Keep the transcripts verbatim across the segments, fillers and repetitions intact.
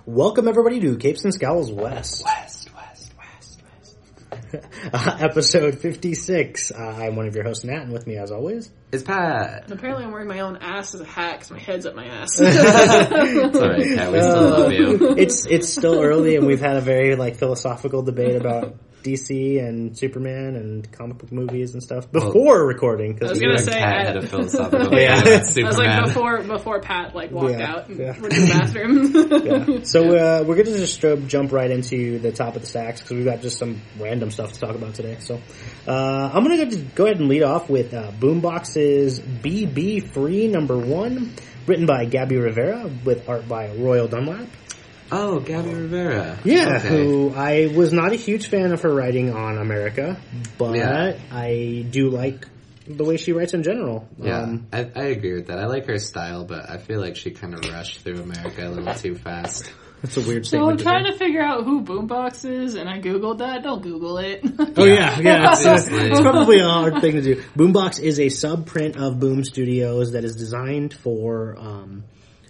Welcome everybody to Capes and Scowls West. West, West, West, West. uh, episode fifty-six. Uh, I'm one of your hosts, Nat, and with me as always is Pat. And apparently I'm wearing my own ass as a hat because my head's up my ass. It's alright, Pat, we still uh, love you. It's, it's still early and we've had a very like philosophical debate about D C and Superman and comic book movies and stuff before well, recording. I was going to say Pat I, had a philosophical debate yeah. about Superman. I was like before before Pat like walked yeah, out and yeah. went to the bathroom. yeah. So uh, we're going to just uh, jump right into the top of the stacks because we've got just some random stuff to talk about today. So uh, I'm going to go ahead and lead off with uh, Boombox's B B Free number one, written by Gabby Rivera with art by Royal Dunlap. Oh, Gabby Rivera. Yeah, okay. who I was not a huge fan of her writing on America, but yeah. I do like the way she writes in general. Yeah, um, I, I agree with that. I like her style, but I feel like she kind of rushed through America a little too fast. That's a weird So statement. I'm to trying say. to figure out who Boombox is, and I googled that. Don't Google it. Oh yeah, yeah. It's, uh, Seriously. it's probably a hard thing to do. Boombox is a sub-print of Boom Studios that is designed for um,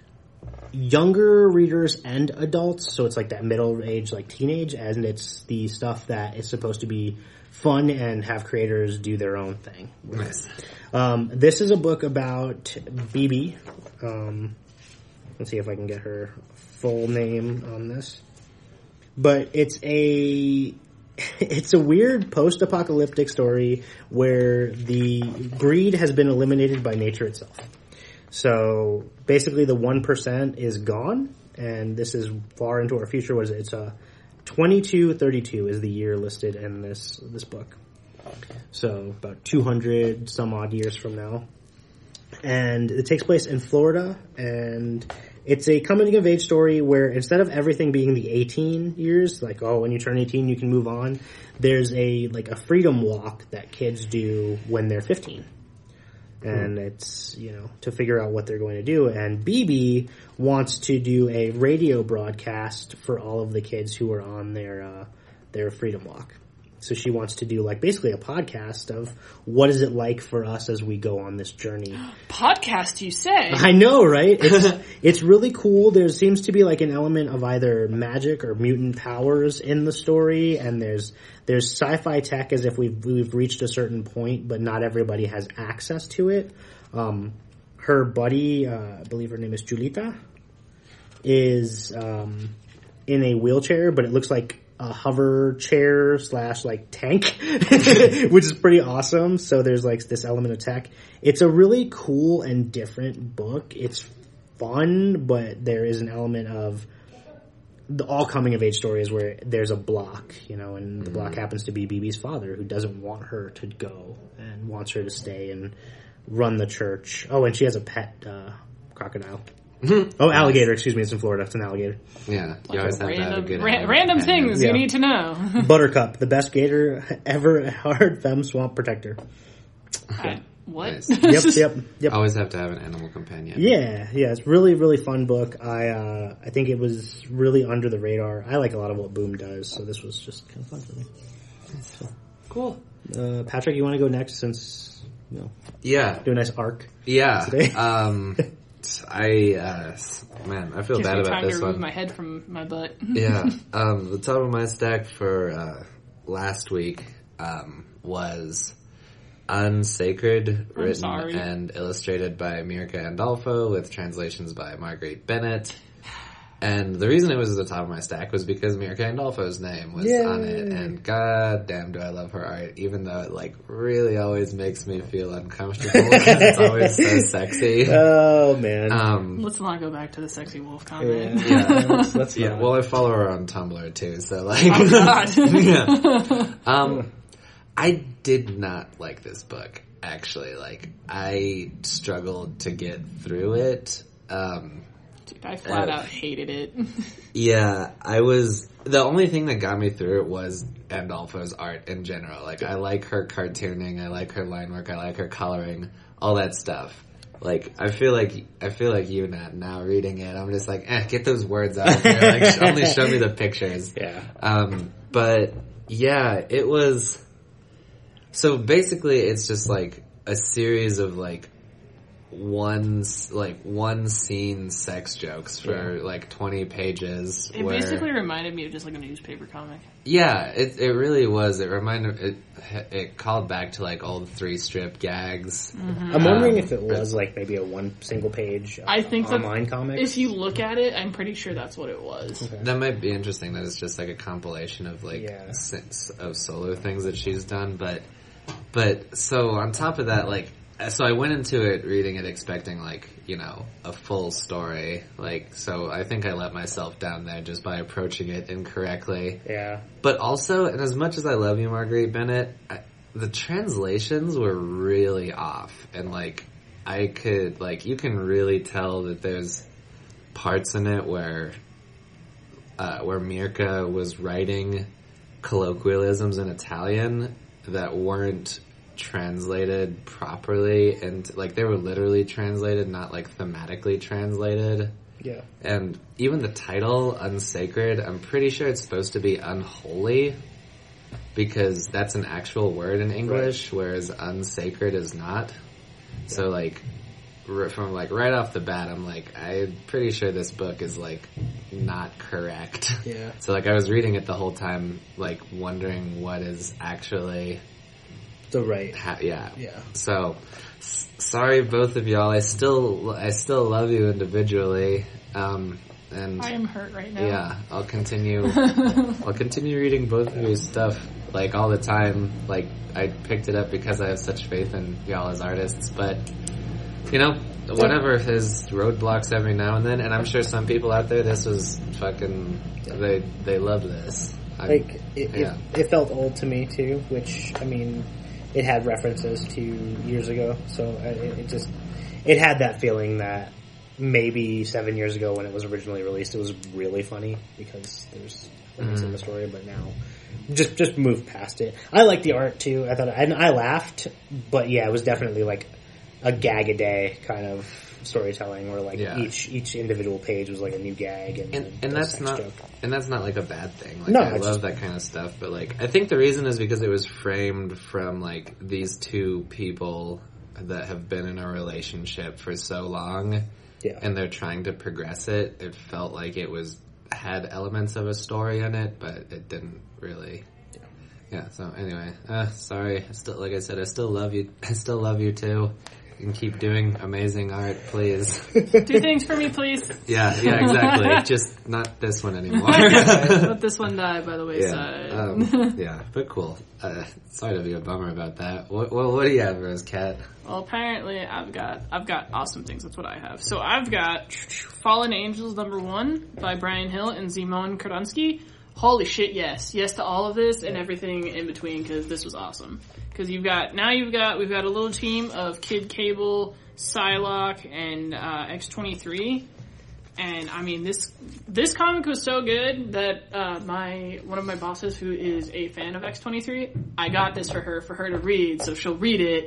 younger readers and adults. So it's like that middle age, like teenage, and it's the stuff that is supposed to be fun and have creators do their own thing. Nice. Um, this is a book about B B. Um, let's see if I can get her full name on this. But it's a it's a weird post-apocalyptic story where the greed has been eliminated by nature itself. So basically, the one percent is gone, and this is far into our future. What is it? It's a twenty-two thirty-two is the year listed in this this book. So about two hundred some odd years from now. And it takes place in Florida, and it's a coming of age story where instead of everything being the eighteen years, like, oh, when you turn eighteen, you can move on, there's a, like, a freedom walk that kids do when they're fifteen. And it's, you know, to figure out what they're going to do. And B B wants to do a radio broadcast for all of the kids who are on their, uh, their freedom walk. So she wants to do, like, basically a podcast of what is it like for us as we go on this journey. Podcast, you say? I know, right? It's, it's really cool. There seems to be, like, an element of either magic or mutant powers in the story, and there's there's sci-fi tech as if we've, we've reached a certain point, but not everybody has access to it. Um, her buddy, uh, I believe her name is Julita, is um, in a wheelchair, but it looks like a hover chair slash like tank, which is pretty awesome. So there's like this element of tech. It's a really cool and different book. It's fun, but there is an element of the all coming of age stories where there's a block, you know, and the mm-hmm. block happens to be B B's father, who doesn't want her to go and wants her to stay and run the church. Oh, and she has a pet uh, crocodile. Oh, alligator, excuse me, it's in Florida. It's an alligator. Yeah, you always have random, to have a good ra- random things yeah. you need to know. Buttercup, the best gator ever, hard femme swamp protector. I, what? Nice. Yep, yep, yep. Always have to have an animal companion. Yeah, yeah, it's really, really fun book. I, uh, I think it was really under the radar. I like a lot of what Boom does, so this was just kind of fun for me. So, cool. Uh, Patrick, you want to go next since, you know, yeah, do a nice arc. Yeah. Today. um, I, uh, man, I feel Gives bad me about time this to one. remove my head from my butt. Yeah. Um, the top of my stack for, uh, last week, um, was Unsacred, I'm written sorry. and illustrated by Mirka Andolfo with translations by Marguerite Bennett. And the reason it was at the top of my stack was because Mirka Andolfo's name was Yay. on it, and god damn do I love her art, even though it like really always makes me feel uncomfortable because it's always so sexy. Oh, man. Um, Let's not go back to the sexy wolf comment. yeah, yeah, let's, let's yeah, not. well I follow her on Tumblr too, so like... Oh god. yeah. Um, I did not like this book, actually. Like, I struggled to get through it. Um... Dude, I flat uh, out hated it. Yeah, I was... The only thing that got me through it was Andolfo's art in general. Like, I like her cartooning, I like her line work, I like her coloring, all that stuff. Like, I feel like, I feel like you, Nat, now reading it, I'm just like, eh, get those words out of here. Like, only show me the pictures. Yeah. Um, but, yeah, it was... So, basically, it's just, like, a series of, like, one s- like one scene sex jokes for Yeah. like twenty pages. It where, basically reminded me of just like a newspaper comic. yeah, it it really was. It reminded it it called back to like old three strip gags. Mm-hmm. I'm wondering Um, if it was like maybe a one single page uh, I think that online comic. If you look at it, I'm pretty sure that's what it was. Okay. That might be interesting. That it's just like a compilation of like Yeah. s- of solo things that she's done. But but so on top of that, like so I went into it reading it expecting like you know a full story. Like so I think I let myself down there just by approaching it incorrectly. Yeah. But also, and as much as I love you, Marguerite Bennett, I, the translations were really off, and like I could like you can really tell that there's parts in it where uh, where Mirka was writing colloquialisms in Italian that weren't translated properly, and like they were literally translated, not like thematically translated. Yeah. And even the title, Unsacred, I'm pretty sure it's supposed to be unholy, because that's an actual word in English, whereas unsacred is not. So like, r- from like right off the bat, I'm like, I'm pretty sure this book is like not correct. Yeah. So like I was reading it the whole time, like wondering what is actually, The right. ha- yeah. Yeah. So, s- sorry both of y'all. I still, I still love you individually. Um, and I am hurt right now. yeah, I'll continue. I'll continue reading both of your stuff like all the time. Like I picked it up because I have such faith in y'all as artists. But you know, whatever, there's roadblocks every now and then. And I'm sure some people out there, this was fucking. They they love this. I'm- Like, it, yeah. it, it felt old to me, too, which, I mean, it had references to years ago, so it, it just, it had that feeling that maybe seven years ago when it was originally released, it was really funny, because there's elements Mm-hmm. in the story, but now, just, just moved past it. I liked the art, too. I thought, and I laughed, but yeah, it was definitely like a gag-a-day kind of storytelling, where like Yeah. each each individual page was like a new gag, and, And, a- and a that's sex not joke. and that's not like a bad thing. Like No, I it's love just- that kind of stuff, but like I think the reason is because it was framed from like these two people that have been in a relationship for so long, Yeah. and they're trying to progress it. It felt like it was had elements of a story in it, but it didn't really. Yeah. So anyway, uh, sorry. I still, like I said, I still love you. I still love you too. You can keep doing amazing art, please. Do things for me, please. Yeah, yeah, exactly. Just not this one anymore. Let this one die by the yeah, wayside. um, yeah, but cool. Uh, sorry to be a bummer about that. What, what, what do you have, Rose Cat? Well, apparently I've got I've got awesome things. That's what I have. So I've got Fallen Angels number one by Brian Hill and Zimon Karansky. Holy shit! Yes, yes to all of this and everything in between, because this was awesome. Because you've got now you've got we've got a little team of Kid Cable, Psylocke, and uh, X twenty-three. And I mean this this comic was so good that uh, my one of my bosses, who is a fan of X twenty-three, I got this for her for her to read, so she'll read it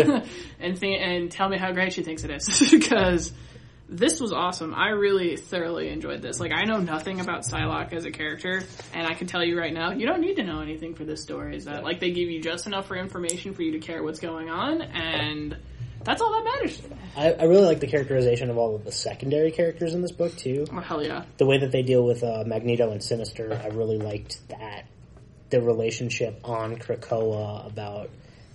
and think, and tell me how great she thinks it is, because this was awesome. I really thoroughly enjoyed this. Like, I know nothing about Psylocke as a character, and I can tell you right now, you don't need to know anything for this story. Is that like they give you just enough for information for you to care what's going on, and that's all that matters. I, I really like the characterization of all of the secondary characters in this book, too. Oh, hell yeah. The way that they deal with uh, Magneto and Sinister, I really liked that. The relationship on Krakoa about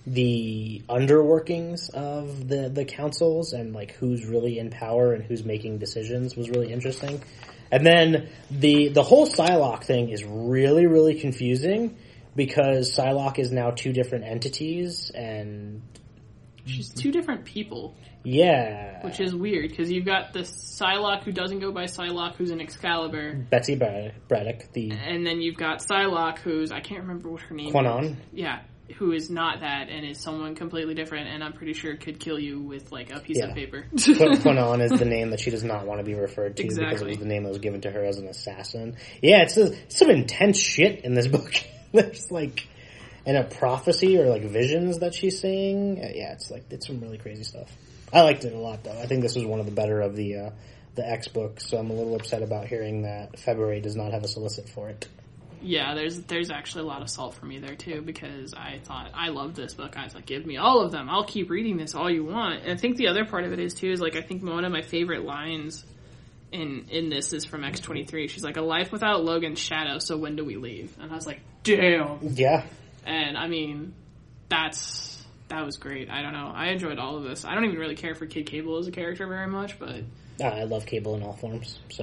the underworkings of the, the councils and like who's really in power and who's making decisions was really interesting. And then the the whole Psylocke thing is really, really confusing, because Psylocke is now two different entities, and She's two different people, yeah. which is weird, because you've got the Psylocke who doesn't go by Psylocke, who's in Excalibur, Betsy Brad- Braddock, the and then you've got Psylocke, who's, I can't remember what her name Quanon. is. Yeah, who is not that, and is someone completely different, and I'm pretty sure could kill you with, like, a piece Yeah. of paper. Qu- Quanon is the name that she does not want to be referred to, because it Exactly. was the name that was given to her as an assassin. Yeah, it's a, some intense shit in this book. There's like, and a prophecy or like visions that she's seeing. Uh, yeah, it's like, it's some really crazy stuff. I liked it a lot, though. I think this was one of the better of the uh, the X books, so I'm a little upset about hearing that February does not have a solicit for it. yeah, there's there's actually a lot of salt for me there too, because I thought I loved this book. I was like, give me all of them. I'll keep reading this all you want. And I think the other part of it is too is like I think one of my favorite lines in in this is from X twenty-three. She's like, a life without Logan's shadow. So when do we leave? And I was like, damn. Yeah. And I mean, that's that was great. I don't know. I enjoyed all of this. I don't even really care for Kid Cable as a character very much, but uh, I love Cable in all forms. So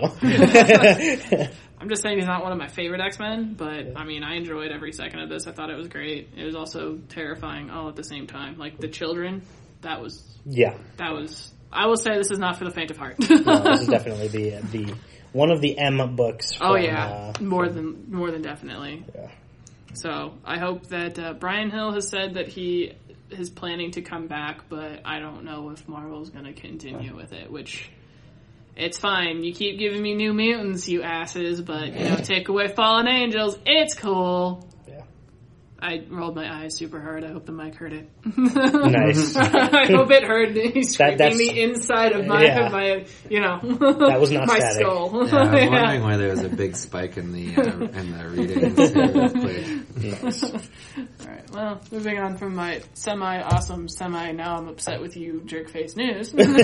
I'm just saying he's not one of my favorite X-Men, but I mean, I enjoyed every second of this. I thought it was great. It was also terrifying all at the same time. Like the children, that was yeah, that was. I will say this is not for the faint of heart. No, this is definitely the the one of the M books. From, oh yeah, uh, more from, than more than definitely. Yeah. So I hope that uh, Brian Hill has said that he is planning to come back, but I don't know if Marvel's going to continue with it, which it's fine. You keep giving me New Mutants, you asses, but you know, take away Fallen Angels. It's cool. Yeah. I rolled my eyes super hard. I hope the mic heard it. Nice. I hope it heard me scraping That- the inside of my, yeah. my you know, That was not my static. skull. Yeah, I'm Yeah. wondering why there was a big spike in the uh, in the readings here real quick. Nice. Alright, well, moving on from my semi-awesome, semi-now I'm upset with you jerk-face news. No,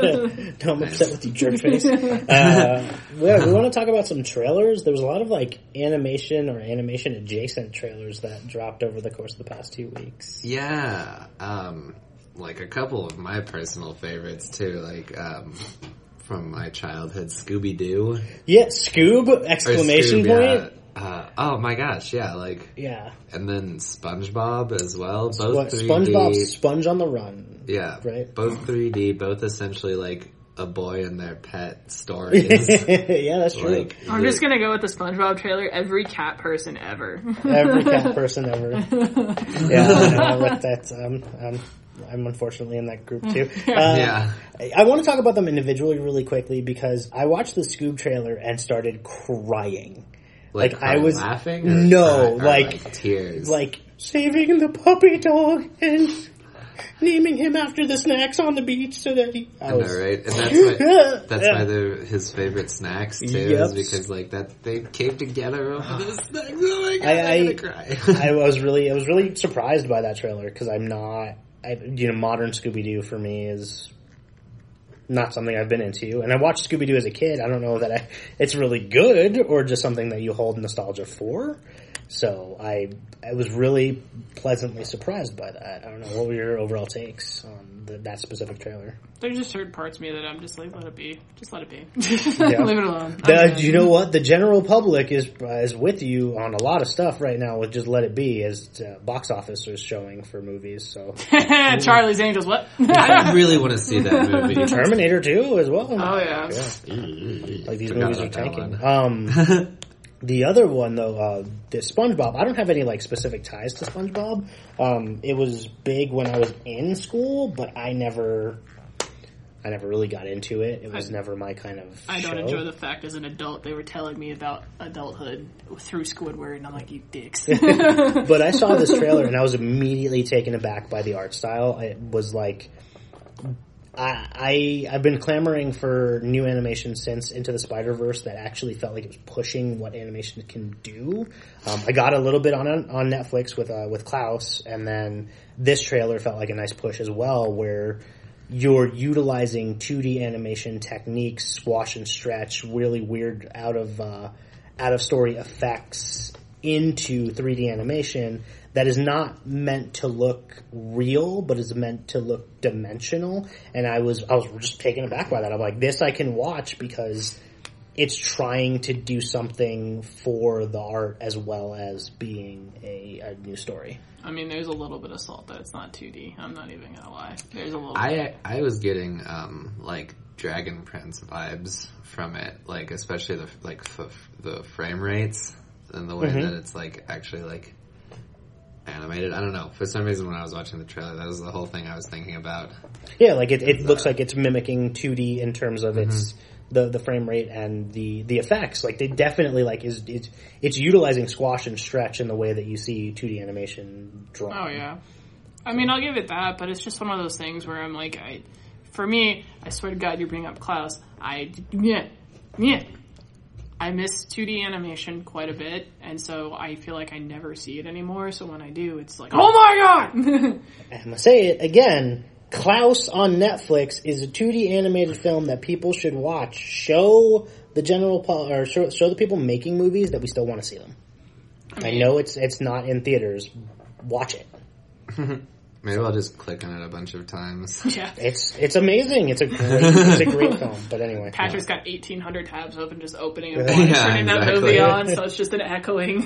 I'm upset with you, jerkface. Uh, yeah, we want to talk about some trailers. There was a lot of like animation or animation adjacent trailers that dropped over the course of the past two weeks. Yeah, um, like a couple of my personal favorites too, like um, from my childhood, Scooby Doo. Yeah, Scoob! Exclamation Scoob, point. yeah. Uh, oh my gosh, yeah, like, Yeah. and then SpongeBob as well, both What, three D. SpongeBob, Sponge on the Run. Yeah, Right. both three D, both essentially like a boy and their pet stories. Yeah, that's true. Like, I'm the- just gonna go with the SpongeBob trailer. Every cat person ever. Every cat person ever. Yeah, I know, with that, um, um, I'm unfortunately in that group too. Uh, yeah. I, I want to talk about them individually really quickly because I watched the Scoob trailer and started crying. Like, Like, I was- laughing? Or no, cry- or, like- like tears. Like, saving the puppy dog and naming him after the snacks on the beach so that he... I I know, was, right? And that's why, that's Yeah. why they're his favorite snacks, too, Yep. is because, like, that they came together over the snacks. Oh my god, I- I'm I- gonna cry. I was really, I was really surprised by that trailer because I'm not, I, you know, modern Scooby-Doo for me is not something I've been into. And I watched Scooby-Doo as a kid. I don't know that I, it's really good or just something that you hold nostalgia for. So I, I was really pleasantly surprised by that. I don't know. What were your overall takes on the, that specific trailer? There's just certain parts of me that I'm just like, let it be. Just let it be. Yeah. Leave it alone. The, I'm good. you know what? The general public is uh, is with you on a lot of stuff right now with Just Let It Be as uh, box office is showing for movies. So Charlie's Angels, what? I really want to see that movie. Terminator two as well. Oh, yeah. Like these Forgot movies are about that tanking. one. Um, the other one though, uh, the SpongeBob. I don't have any like specific ties to SpongeBob. Um, it was big when I was in school, but I never, I never really got into it. It was I- never my kind of. I don't show. enjoy the fact as an adult they were telling me about adulthood through Squidward, and I'm like, you dicks. But I saw this trailer and I was immediately taken aback by the art style. It was like, I, I I've been clamoring for new animation since Into the Spider-Verse that actually felt like it was pushing what animation can do. Um, I got a little bit on on Netflix with uh, with Klaus, and then this trailer felt like a nice push as well, where you're utilizing two D animation techniques, squash and stretch, really weird out of uh, out of story effects into three D animation that is not meant to look real, but is meant to look dimensional. And I was I was just taken aback by that. I'm like, this I can watch because it's trying to do something for the art as well as being a, a new story. I mean, there's a little bit of salt that it's not two D. I'm not even gonna lie. There's a little bit. I I was getting um like Dragon Prince vibes from it, like especially the like the, the frame rates and the way Mhm. that it's like actually like animated. I don't know. For some reason, when I was watching the trailer, that was the whole thing I was thinking about. Yeah, like it, it Is looks that- like it's mimicking two D in terms of its the the frame rate and the the effects. Like they definitely like is it's it's utilizing squash and stretch in the way that you see two D animation drawn. Oh yeah. I mean, I'll give it that, but it's just one of those things where I'm like, I, for me, I swear to God, you bring up Klaus. I, yeah, yeah. I miss two D animation quite a bit, and so I feel like I never see it anymore. So when I do, it's like, oh my god! I'm gonna say it again. Klaus on Netflix is a two D animated film that people should watch. Show the general pu- or show, show the people making movies that we still want to see them. I, mean, I know it's it's not in theaters. Watch it. Maybe I'll just click on it a bunch of times. Yeah, it's it's amazing. It's a great it's a great film. But anyway, Patrick's yeah. got eighteen hundred tabs open, just opening and yeah, turning exactly. that movie on, so it's just an echoing.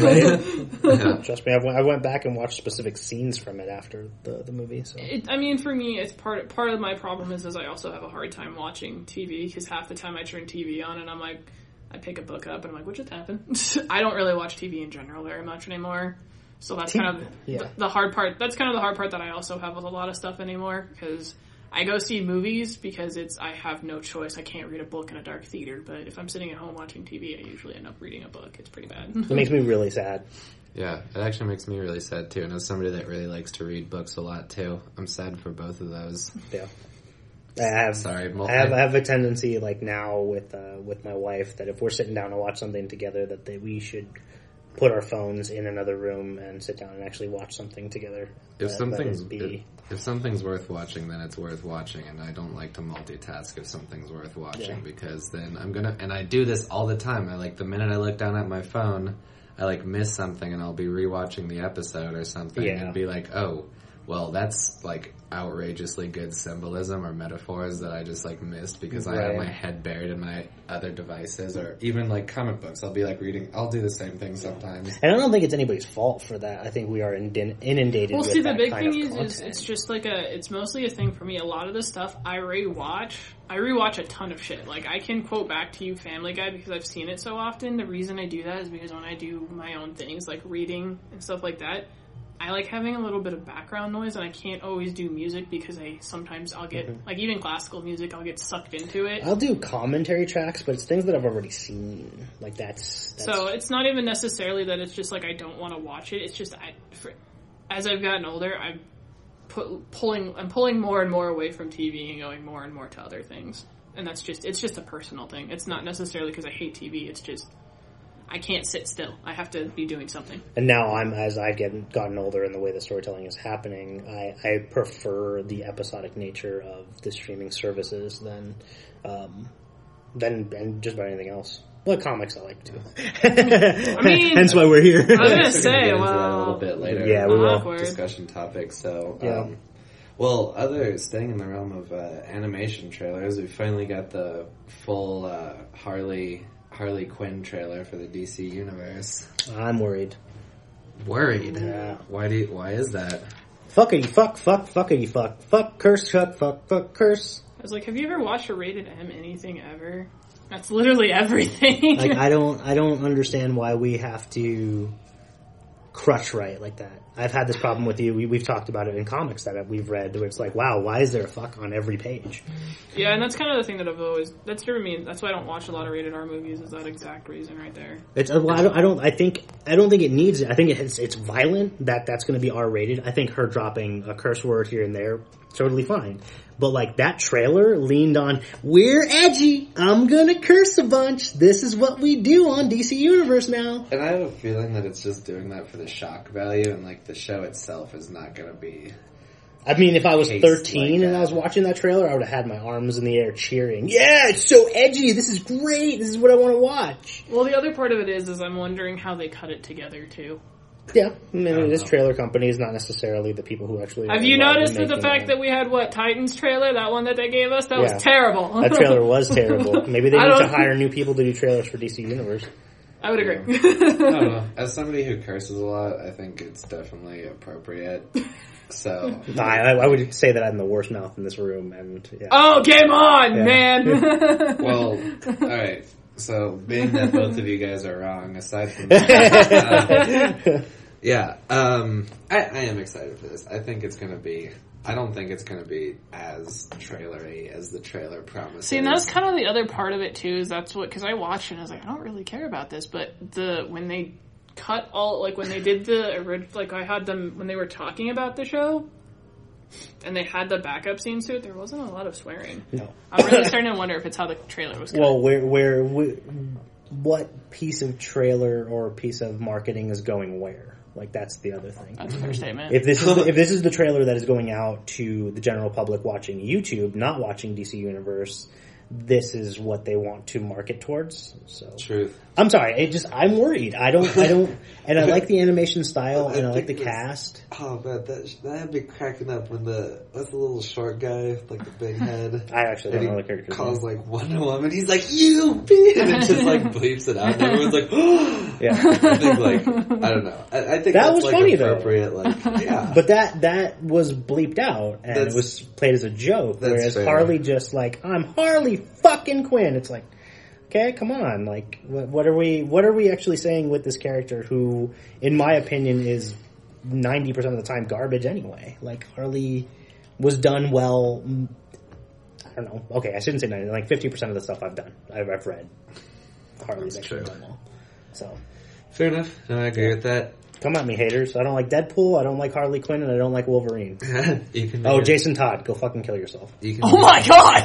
yeah. Trust me, I went, I went back and watched specific scenes from it after the the movie. So it, I mean, for me, it's part part of my problem is is I also have a hard time watching T V because half the time I turn T V on and I'm like, I pick a book up and I'm like, what just happened? I don't really watch T V in general very much anymore. So that's kind of yeah. the, the hard part. That's kind of the hard part that I also have with a lot of stuff anymore because I go see movies because it's I have no choice. I can't read a book in a dark theater, but if I'm sitting at home watching T V, I usually end up reading a book. It's pretty bad. It makes me really sad. Yeah, it actually makes me really sad too. And as somebody that really likes to read books a lot too, I'm sad for both of those. Yeah. I have, Sorry, I have I have a tendency like now with uh, with my wife that if we're sitting down to watch something together that they, we should put our phones in another room and sit down and actually watch something together. If uh, something's be... if, if something's worth watching, then it's worth watching, and I don't like to multitask if something's worth watching yeah. because then I'm gonna and I do this all the time. I like the minute I look down at my phone, I like miss something and I'll be rewatching the episode or something yeah. and be like, oh, well, that's like outrageously good symbolism or metaphors that I just like missed because right. I have my head buried in my other devices or even like comic books. I'll be like reading, I'll do the same thing sometimes. And I don't think it's anybody's fault for that. I think we are inundated well, with see, that the big kind thing of is, content. is it's just like a, it's mostly a thing for me. A lot of the stuff I rewatch, I rewatch a ton of shit. Like I can quote back to you Family Guy because I've seen it so often. The reason I do that is because when I do my own things like reading and stuff like that, I like having a little bit of background noise, and I can't always do music because I sometimes I'll get mm-hmm. like even classical music, I'll get sucked into it. I'll do commentary tracks, but it's things that I've already seen. Like that's, that's... so it's not even necessarily that it's just like I don't want to watch it. It's just I, for, as I've gotten older, I'm put, pulling I'm pulling more and more away from T V and going more and more to other things, and that's just it's just a personal thing. It's not necessarily because I hate T V. It's just I can't sit still. I have to be doing something. And now I'm, as I've get, gotten older and the way the storytelling is happening, I, I prefer the episodic nature of the streaming services than, um, than, and just about anything else. Well, comics I like too. I mean, hence why we're here. I was gonna say, well, well, a little bit later. Yeah, we will. Awkward. Discussion topic. So, yeah. Um, well, other staying in the realm of uh, animation trailers, we finally got the full uh, Harley. Harley Quinn trailer for the D C universe. I'm worried. Worried? Yeah. Why do you, why is that? Fuckity fuck, fuck, fuckity fuck, fuck, curse, fuck, fuck, fuck, curse. I was like, have you ever watched a rated M anything ever? That's literally everything. Like, I don't, I don't understand why we have to crutch right like that. I've had this problem with you. We, we've talked about it in comics that we've read where it's like, wow, why is there a fuck on every page? Yeah, and that's kind of the thing that I've always, that's for me, that's why I don't watch a lot of rated R movies, is that exact reason right there. It's, well, I don't, I don't, I think, I don't think it needs it. I think it's, it's violent that that's going to be R rated. I think her dropping a curse word here and there, totally fine. But like that trailer leaned on, we're edgy, I'm gonna curse a bunch, this is what we do on D C Universe now. And I have a feeling that it's just doing that for the shock value and like the show itself is not gonna be... I mean, if I was thirteen like and I was watching that trailer, I would have had my arms in the air cheering. Yeah, it's so edgy, this is great, this is what I want to watch. Well, the other part of it is, is I'm wondering how they cut it together too. Yeah, I mean, this know. trailer company is not necessarily the people who actually... Have you noticed that the fact it. that we had, what, Titans trailer, that one that they gave us? That yeah. was terrible. That trailer was terrible. Maybe they need to hire new people to do trailers for D C Universe. I would agree. Yeah. I don't know. As somebody who curses a lot, I think it's definitely appropriate. So... No, I, I would say that I'm the worst mouth in this room. And yeah. Oh, game on, yeah. man! Well, alright. So, being that both of you guys are wrong, aside from that... Uh, Yeah, um, I, I am excited for this. I think it's going to be... I don't think it's going to be as trailery as the trailer promises. See, and that's kind of the other part of it, too, is that's what... Because I watched it and I was like, I don't really care about this, but the when they cut all... Like, when they did the... Like, I had them... When they were talking about the show, and they had the backup scenes to it, there wasn't a lot of swearing. No. I'm really starting to wonder if it's how the trailer was cut. Well, where... where we, what piece of trailer or piece of marketing is going where. Like, that's the other thing. That's a fair statement. If this is if this is the trailer that is going out to the general public watching YouTube, not watching D C Universe, this is what they want to market towards. So Truth. I'm sorry, it just I'm worried. I don't I don't and I like the animation style and I like the think it was- cast. Oh man, that that had me cracking up when the what's the little short guy with, like the big head. I actually And don't know he the character's calls name. like Wonder Woman. He's like, "You bitch!" and it just like bleeps it out. And everyone's like, Yeah. I think like I don't know. I, I think That that's was like funny, though. appropriate. Like, yeah, But that that was bleeped out and That's- it was played as a joke. that's Whereas fair. Harley just like, I'm Harley fucking Quinn. It's like, okay, come on. Like, what, what are we? What are we actually saying with this character? Who, in my opinion, is ninety percent of the time garbage anyway. Like Harley was done well. mm, I don't know. Okay, I shouldn't say ninety. Like fifty percent of the stuff I've done, I've, I've read. Harley's That's actually true. done well. So. fair enough. No, I agree with that. Come at me, haters. I don't like Deadpool, I don't like Harley Quinn, and I don't like Wolverine. you can. Oh, make it- Jason Todd, go fucking kill yourself. You can Oh be- my god!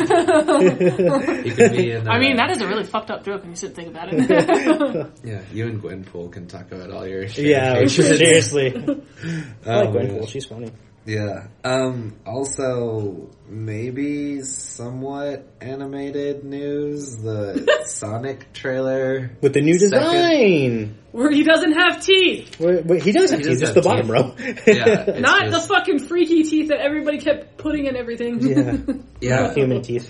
You can be in. Uh, I mean, that is a really fucked up joke when you sit and think about it. Yeah, you and Gwenpool can talk about all your. Yeah, hatreds. seriously. I Oh, like man. Gwenpool, she's funny. Yeah. Um, also, maybe somewhat animated news. The Sonic trailer. With the new Second- design! Where he doesn't have teeth. Wait, wait, he does have He teeth, does just the have bottom teeth. row. Yeah. It's Not just- the fucking freaky teeth that everybody kept putting in everything. Yeah. Yeah. Human teeth.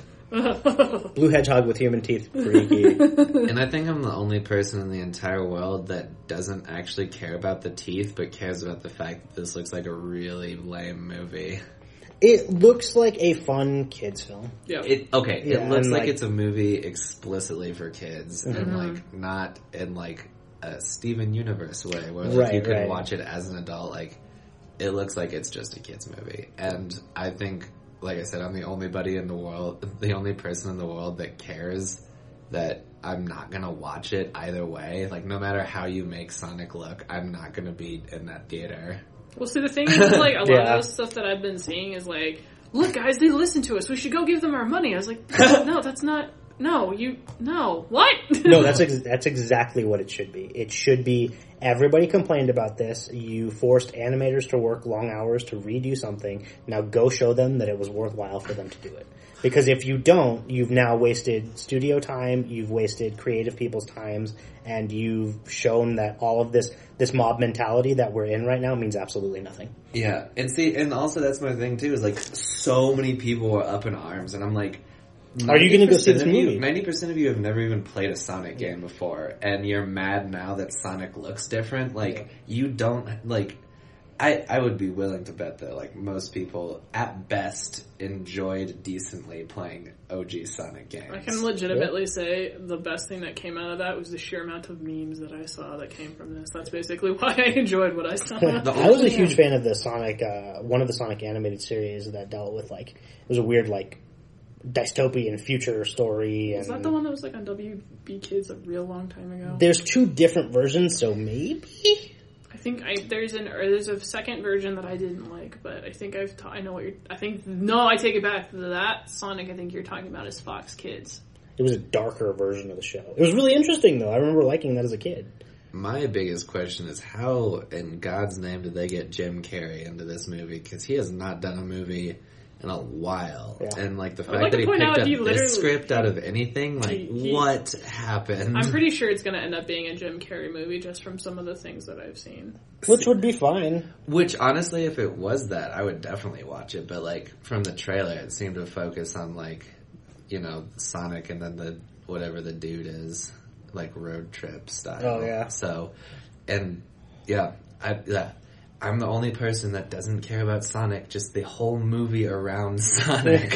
Blue hedgehog with human teeth. Freaky. And I think I'm the only person in the entire world that doesn't actually care about the teeth, but cares about the fact that this looks like a really lame movie. It looks like a fun kids film. Yeah. It okay. Yeah, it looks and, like, like- it's a movie explicitly for kids, and Mhm. like not in like a Steven Universe way, where like, Right, you can right. watch it as an adult. Like it looks like it's just a kids movie, and I think, like I said, I'm the only buddy in the world, the only person in the world that cares that I'm not gonna watch it either way. Like no matter how you make Sonic look, I'm not gonna be in that theater. Well, see, the thing is, like, a lot Yeah. of the stuff that I've been seeing is like, look, guys, they listen to us. We should go give them our money. I was like, no, that's not. No, you. No. What? No, that's ex- that's exactly what it should be. It should be, everybody complained about this. You forced animators to work long hours to redo something. Now go show them that it was worthwhile for them to do it. Because if you don't, you've now wasted studio time, you've wasted creative people's times, and you've shown that all of this, this mob mentality that we're in right now means absolutely nothing. Yeah, and see, and also that's my thing too, is like, so many people are up in arms, and I'm like, Are you gonna go see this movie? ninety percent of you have never even played a Sonic game before, and you're mad now that Sonic looks different. Like, you don't, like, I, I would be willing to bet that, like, most people, at best, enjoyed decently playing O G Sonic games. I can legitimately say the best thing that came out of that was the sheer amount of memes that I saw that came from this. That's basically why I enjoyed what I saw. I was a huge fan of the Sonic, uh, one of the Sonic animated series that dealt with, like, it was a weird, like, dystopian future story. And Was that the one that was like on W B Kids a real long time ago? There's two different versions, so maybe? I think I there's an or there's a second version that I didn't like, but I think I've ta- I know what you're. I think no, I take it back. That Sonic I think you're talking about is Fox Kids. It was a darker version of the show. It was really interesting, though. I remember liking that as a kid. My biggest question is how, in God's name, did they get Jim Carrey into this movie? Because he has not done a movie in a while. Yeah. And, like, the I'd fact like that to he point picked out up he this literally- script out of anything, like, He- he- what happened? I'm pretty sure it's going to end up being a Jim Carrey movie just from some of the things that I've seen. Which would be fine. Which, honestly, if it was that, I would definitely watch it. But, like, from the trailer, it seemed to focus on, like, you know, Sonic and then the whatever the dude is, like, road trip style. Oh, yeah. So, and, yeah, I, yeah. I'm the only person that doesn't care about Sonic, just the whole movie around Sonic.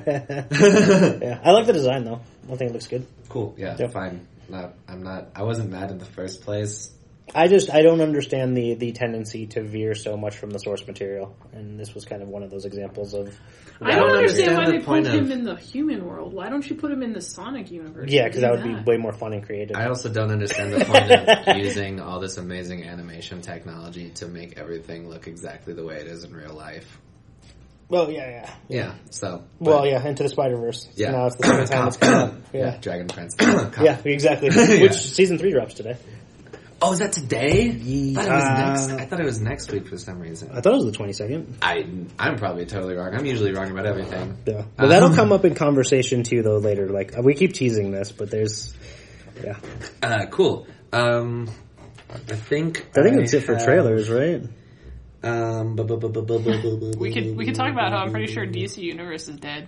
Yeah. I like the design, though. I think it looks good. Cool, yeah, Yep. fine. Not, I'm not, I wasn't mad in the first place. I just, I don't understand the, the tendency to veer so much from the source material. And this was kind of one of those examples of... I don't, don't understand, understand why the they put point him of- in the human world. Why don't you put him in the Sonic universe? Yeah, because that Do would be way more fun and creative. I also don't understand the point of using all this amazing animation technology to make everything look exactly the way it is in real life. Well, yeah, yeah. Yeah, so. Well, but- yeah, Into the Spider-Verse. Yeah. Now it's the second time it's come up. Yeah, Yeah. Dragon Prince. Yeah, exactly. Yeah. Which season three drops today. Oh, is that today? I thought it was Uh, next. I thought it was next week for some reason. I thought it was the twenty-second. I I'm probably totally wrong. I'm usually wrong about everything. Yeah. Well, that'll come up in conversation too, though, later. Like, we keep teasing this, but there's, yeah. Uh, cool. Um, I think I think that's it for have- trailers, right? Um, bu- bu- bu- bu- bu- bu- bu- bu- We could we could talk about how I'm pretty sure D C Universe is dead.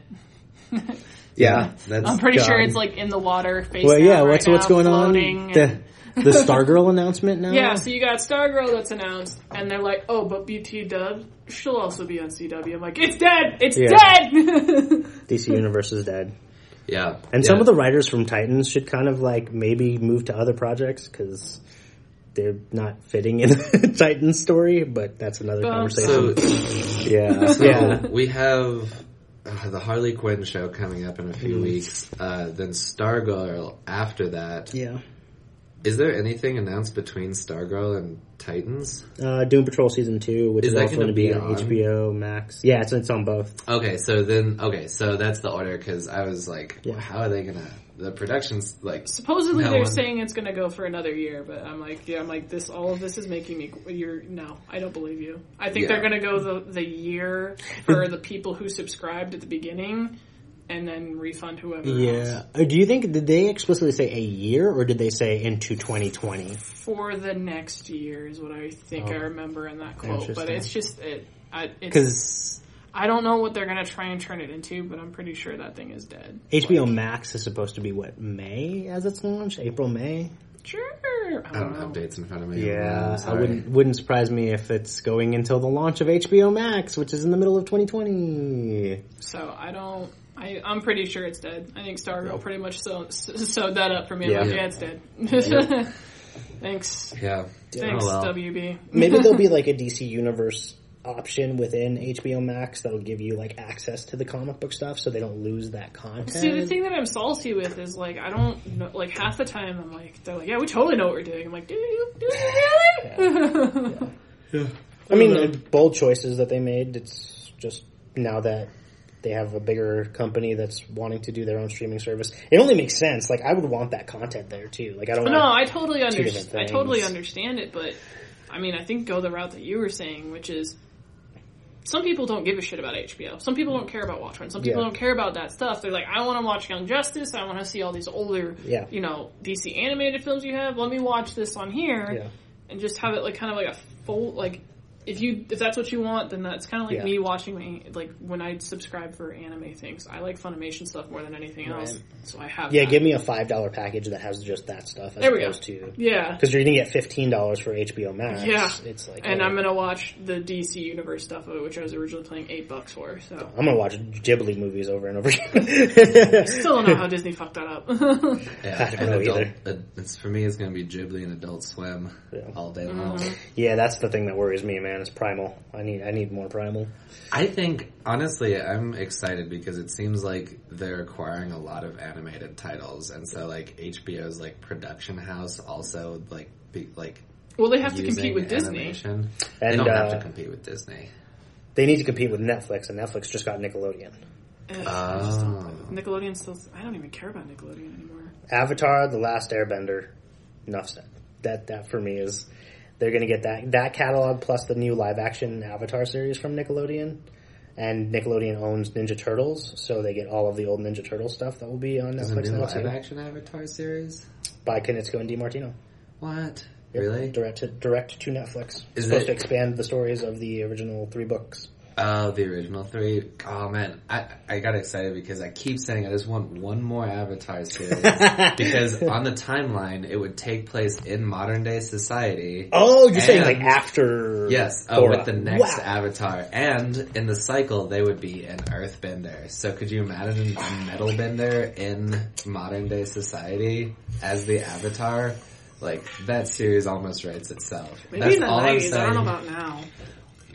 Yeah, that's I'm pretty God. sure it's like in the water. Face Well, down yeah, right what's now, what's going on? floating, The, and- the Stargirl announcement now? Yeah, so you got Stargirl that's announced, and they're like, "Oh, but B T Dub, she'll also be on C W." I'm like, "It's dead! It's Yeah. dead!" D C Universe is dead. yeah. And yeah. some of the writers from Titans should kind of like maybe move to other projects because they're not fitting in the Titans story, but that's another Bum. conversation. So yeah, So yeah. we have uh, the Harley Quinn show coming up in a few Mhm. weeks. Uh, then Stargirl after that. Yeah. Is there anything announced between Stargirl and Titans? Uh, Doom Patrol season two, which Is is, that also gonna going to be be on on? H B O Max. Yeah, it's it's on both. Okay, so then okay, so that's the order because I was like, Yeah. how are they gonna? The production's like Supposedly No they're one- saying it's gonna go for another year, but I'm like, yeah, I'm like, this, all of this is making me, you're, no, I don't believe you. I think Yeah. they're gonna go the, the year for the people who subscribed at the beginning, and then refund whoever Yeah. else. Uh, Do you think, did they explicitly say a year or did they say into twenty twenty? For the next year is what I think Oh. I remember in that quote, but Interesting. it's just, it, I, it's, Because I don't know what they're gonna try and turn it into, but I'm pretty sure that thing is dead. H B O Like, Max is supposed to be, what, May as its launch? April, May? Sure. I I don't don't know. have dates in front of me. Yeah, I'm I sorry. wouldn't wouldn't surprise me if it's going until the launch of H B O Max, which is in the middle of twenty twenty. So I don't. I, I'm pretty sure it's dead. I think Stargirl Yep. pretty much sew, sewed that up for me. Yeah. Like, yeah, it's dead. Thanks. Yeah. Thanks, Oh, well. W B. Maybe there'll be like a D C Universe option within H B O Max that'll give you like access to the comic book stuff, so they don't lose that content. See, the thing that I'm salty with is like I don't know. Like half the time, I'm like, they're like, yeah, we totally know what we're doing. I'm like, do you? Do you really? Yeah. I mean, uh, bold choices that they made. It's just now that they have a bigger company that's wanting to do their own streaming service. It only makes sense. Like I would want that content there too. Like I don't. No, want I totally two understand. different I things. totally understand it, but I mean, I think go the route that you were saying, which is some people don't give a shit about H B O. Some people don't care about Watchmen. Some people Yeah. don't care about that stuff. They're like, I want to watch Young Justice. I want to see all these older, Yeah. you know, D C animated films you have. Let me watch this on here Yeah. and just have it like kind of like a full like. If you if that's what you want, then that's kind of like Yeah. me watching my like when I subscribe for anime things. I like Funimation stuff more than anything else, Right. so I have. Yeah, that. give me a five dollar package that has just that stuff as There we go. opposed to Yeah, because you're gonna get fifteen dollars for H B O Max. Yeah. It's like, and oh, I'm gonna watch the D C Universe stuff of it, which I was originally paying eight bucks for. So I'm gonna watch Ghibli movies over and over again. still don't know how Disney fucked that up. Yeah, I don't and know adult, either. uh, it's for me. It's gonna be Ghibli and Adult Swim Yeah. all day long. Yeah, that's the thing that worries me, man. Is Primal. I need I need more Primal. I think honestly, I'm excited because it seems like they're acquiring a lot of animated titles, and so like H B O's like production house also like be, like Well, they have to using compete with Disney. animation. And, they don't have uh, to compete with Disney. They need to compete with Netflix, and Netflix just got Nickelodeon. Ugh, Oh. Nickelodeon still. I don't even care about Nickelodeon anymore. Avatar: The Last Airbender. Enough said. That that for me is they're going to get that that catalog plus the new live action Avatar series from Nickelodeon, and Nickelodeon owns Ninja Turtles, so they get all of the old Ninja Turtle stuff that will be on There's a Netflix new now live too. action Avatar series. By Kanitsuko and DiMartino. What? Yep, Really? Direct to, direct to Netflix. Is supposed it- to expand the stories of the original three books. Oh, the original three. Oh man, I I got excited because I keep saying I just want one more Avatar series because on the timeline it would take place in modern day society. Oh, you're saying like And- after Yes, oh, Korra. with the next Wow. Avatar, and in the cycle they would be an Earthbender. So could you imagine a Metalbender in modern day society as the Avatar? Like that series almost writes itself. Maybe That's in the all I'm nineties. I don't know saying. about now.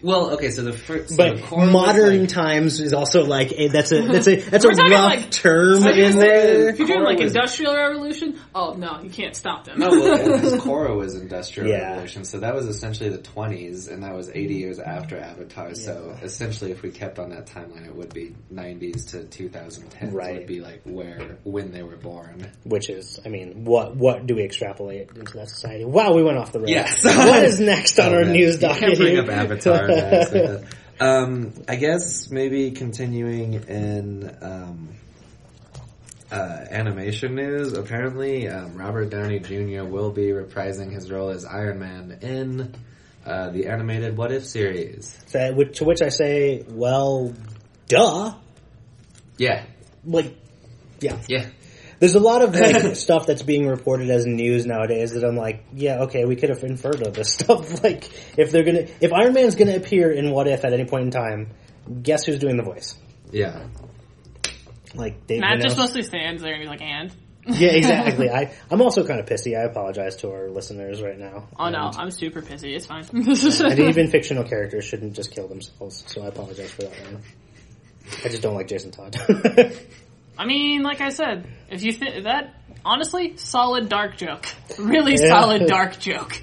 Well, okay, so the first, so But the core modern was, like, times is also like a, that's a that's a that's a We're talking, rough like, term I guess in there. If you're doing Korra like was- industrial revolution, oh no, you can't stop them. No, well, because Korra was Industrial Yeah. Revolution, so that was essentially the twenties, and that was eighty years after Avatar. So Yeah. essentially, if we kept on that timeline, it would be nineties to twenty ten. Right. Would be like where when they were born. Which is, I mean, what what do we extrapolate into that society? Wow, we went off the road. Yes. What is next on Oh, our man. news You docket? can't bring here? up Avatar. by accident. um, I guess maybe continuing in um, uh, animation news. Apparently, um, Robert Downey Junior will be reprising his role as Iron Man in uh, the animated What If series. That- which- to which I say, well, duh. Yeah, Like, yeah. yeah. There's a lot of like stuff that's being reported as news nowadays that I'm like, yeah, okay, we could have inferred of this stuff. Like, if they're gonna, if Iron Man's gonna appear in What If at any point in time, guess who's doing the voice? Yeah. Like, Dave Matt Winos. just mostly stands there and he's like, and? Yeah, exactly. I, I'm also kind of pissy. I apologize to our listeners right now. Oh no, And- I'm super pissy. It's fine. And even fictional characters shouldn't just kill themselves, so I apologize for that one. I just don't like Jason Todd. I mean, like I said, if you think that, honestly, solid dark joke. Really Yeah. solid dark joke.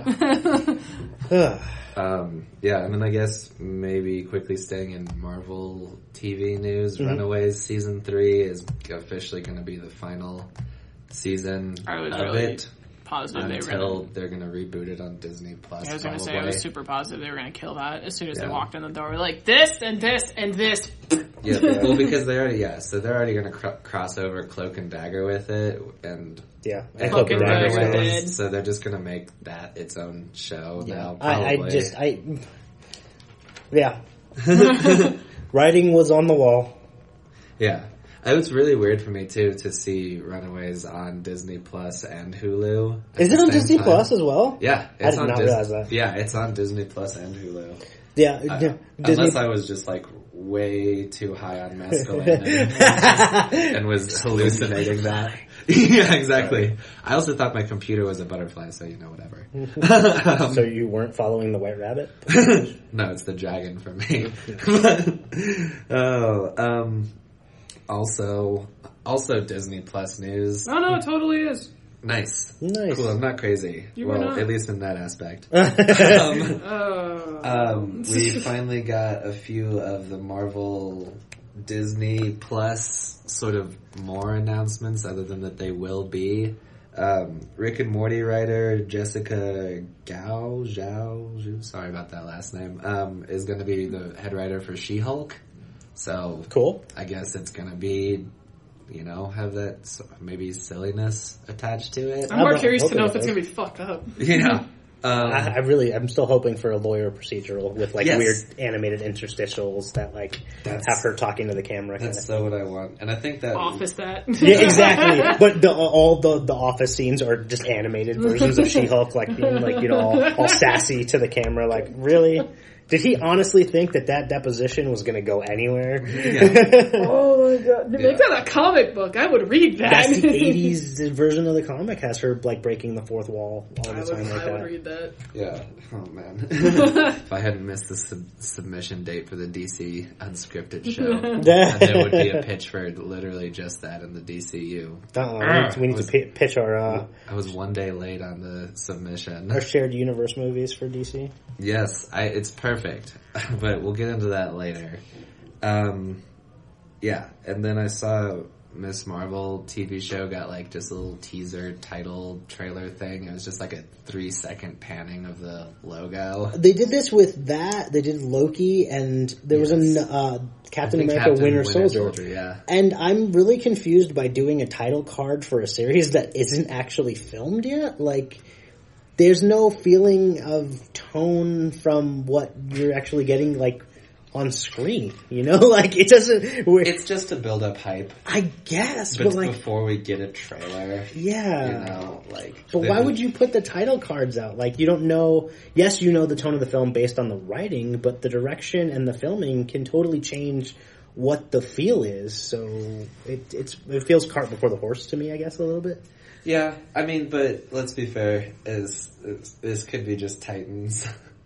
Um, yeah, and then I guess maybe quickly staying in Marvel T V news, Mm-hmm. Runaways season three is officially going to be the final season I was of really it Positive they were until gonna. they're going to reboot it on Disney Plus. I was going to probably. say, I was super positive they were going to kill that as soon as they Yeah. walked in the door. We're like, this and this and this. Yeah, well, because they already yeah, so they're already going to cr- cross over Cloak and Dagger with it, and yeah, and Cloak and Dagger Dagger did. is- did. So they're just going to make that its own show Yeah. now. I, I Probably. just, I, yeah. Writing was on the wall. Yeah. It was really weird for me too to see Runaways on Disney Plus and Hulu. at Is the it on same Disney time. Plus as well? Yeah, I it's did on not Dis- realize that. Yeah, it's on Disney Plus and Hulu. Yeah, Uh, D- Disney. Unless I was just like way too high on mescaline and, and was hallucinating that. Yeah, exactly. I also thought my computer was a butterfly, so you know, whatever. Um, So you weren't following the White Rabbit? no, it's the dragon for me. oh, um, also, also Disney Plus news. Oh no, it totally is. Nice. Nice. Cool, I'm not crazy. You were well, not. at least in that aspect. um, Uh, um, we finally got a few of the Marvel Disney Plus sort of more announcements other than that they will be. Um, Rick and Morty writer Jessica Gao, Zhao, Zhu, sorry about that last name, um, is going to be the head writer for She-Hulk. So Cool. I guess it's going to be, you know, have that s- maybe silliness attached to it. I'm more I'm curious to hoping know it if it's does. going to be fucked up. Yeah. Um, I, I really, I'm still hoping for a lawyer procedural with like Yes. weird animated interstitials that like That's- have her talking to the camera. Kind that's of. so what I want. And I think that... Office that. Yeah, exactly. But the, all the the office scenes are just animated versions of She-Hulk, like being like you know all, all sassy to the camera. Like, really? Did he honestly think that that deposition was going to go anywhere? Oh my god. Make that a comic book. I would read that. That's the eighties version of the comic has her like breaking the fourth wall all I the would, time like I would that. read that. Yeah. Oh man. If I hadn't missed the sub- submission date for the D C unscripted show, then there would be a pitch for literally just that in the D C U. Uh-uh, we need to, we need Was- to pi- pitch our uh, I was one day late on the submission. our shared universe movies for D C. Yes, I, it's perfect, but we'll get into that later. Um, yeah, and then I saw Miss Marvel T V show got like just a little teaser title trailer thing. It was just like a three second panning of the logo. They did this with that. They did Loki, and there was Yes. a uh, Captain I think America Captain Winter, Winter Soldier. Soldier, yeah. And I'm really confused by doing a title card for a series that isn't actually filmed yet. Like, there's no feeling of tone from what you're actually getting, like, on screen. You know? Like, it doesn't... We're, It's just to build up hype, I guess, but but, like... before we get a trailer, Yeah. you know, like. But why would you put the title cards out? Like, you don't know... Yes, you know the tone of the film based on the writing, but the direction and the filming can totally change what the feel is. So it it's it feels cart before the horse to me, I guess, a little bit. Yeah, I mean, but let's be fair. Is, is this could be just Titans?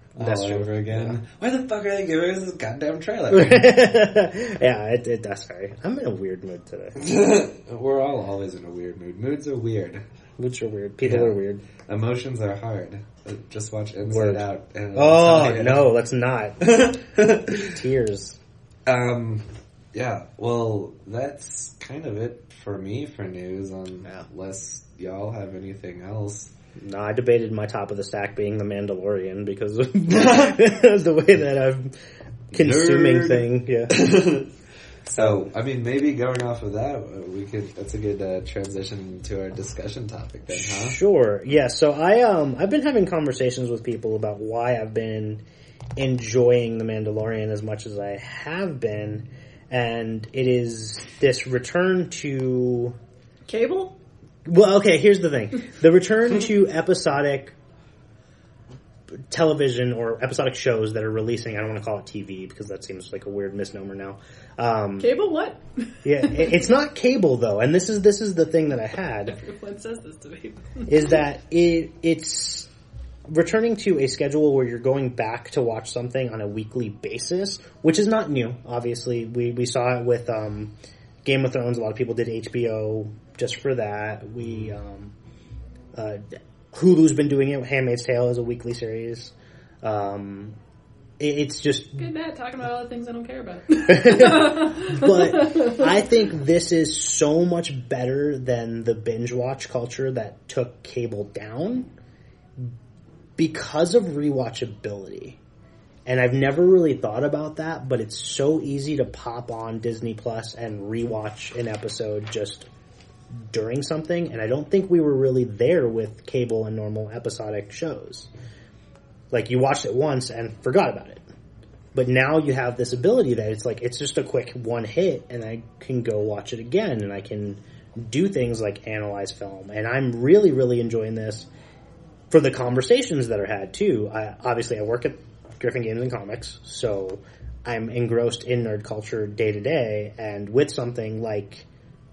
all That's true. over again. Yeah. Why the fuck are they giving us this goddamn trailer? yeah, it, it, that's sorry. I'm in a weird mood today. We're all always in a weird mood. Moods are weird. Moods are weird. People Yeah. are weird. Emotions are hard. Just watch Inside Word. Out. And Oh, it'll tell you. no, let's not. Tears. Um, yeah, well, that's kind of it for me for news, Yeah. unless y'all have anything else. No, I debated my top of the stack being The Mandalorian because of the way that I'm consuming Nerd. thing. Yeah. So, I mean, maybe going off of that, uh, we could, that's a good uh, transition to our discussion topic then, huh? Sure. Yeah. So I um I've been having conversations with people about why I've been enjoying The Mandalorian as much as I have been, and it is this return to. Cable? Well, okay. Here's the thing: the return to episodic television or episodic shows that are releasing. I don't want to call it T V because that seems like a weird misnomer now. Um, Cable? What? yeah, it, it's not cable though, and this is this is the thing that I had. Everyone says this to me. is that it it's returning to a schedule where you're going back to watch something on a weekly basis, which is not new. Obviously, we we saw it with um, Game of Thrones. A lot of people did H B O just for that. We um, uh, Hulu's been doing it. Handmaid's Tale is a weekly series. Um, it, it's just Good Matt talking about all the things I don't care about. But I think this is so much better than the binge watch culture that took cable down because of rewatchability. And I've never really thought about that, but it's so easy to pop on Disney Plus and rewatch an episode just during something. And I don't think we were really there with cable and normal episodic shows. Like, you watched it once and forgot about it. But now you have this ability that it's like, it's just a quick one hit and I can go watch it again and I can do things like analyze film. And I'm really, really enjoying this for the conversations that are had too. I, obviously I work at Griffin Games and Comics, so I'm engrossed in nerd culture day to day, and with something like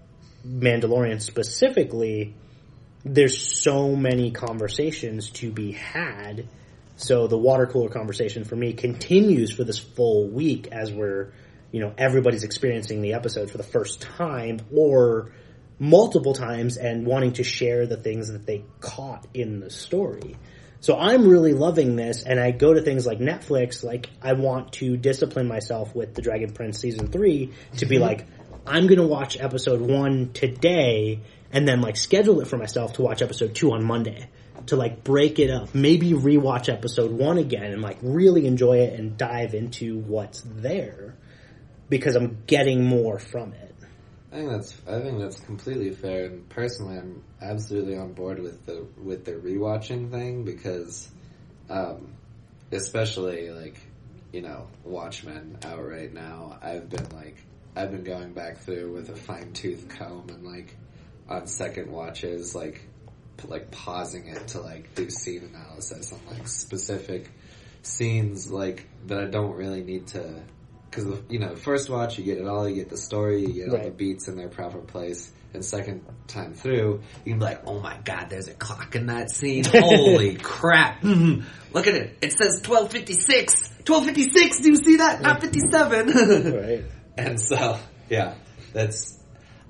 Mandalorian specifically, there's so many conversations to be had. So the water cooler conversation for me continues for this full week as we're, you know, everybody's experiencing the episode for the first time or multiple times and wanting to share the things that they caught in the story. So I'm really loving this, and I go to things like Netflix, like I want to discipline myself with The Dragon Prince Season three to be like, I'm going to watch episode one today and then like schedule it for myself to watch episode two on Monday. To like break it up, maybe rewatch episode one again and like really enjoy it and dive into what's there because I'm getting more from it. I think that's I think that's completely fair, and personally, I'm absolutely on board with the with the rewatching thing because, um, especially like you know Watchmen out right now. I've been like I've been going back through with a fine tooth comb and like on second watches like like pausing it to like do scene analysis on like specific scenes like that I don't really need to. Because, you know, first watch, you get it all, you get the story, you get all right. the beats in their proper place, and second time through, you can be like, oh my god, there's a clock in that scene, holy crap, mm-hmm. Look at it, it says twelve fifty-six, twelve fifty-six, do you see that, not fifty-seven, Right. And so, yeah, that's,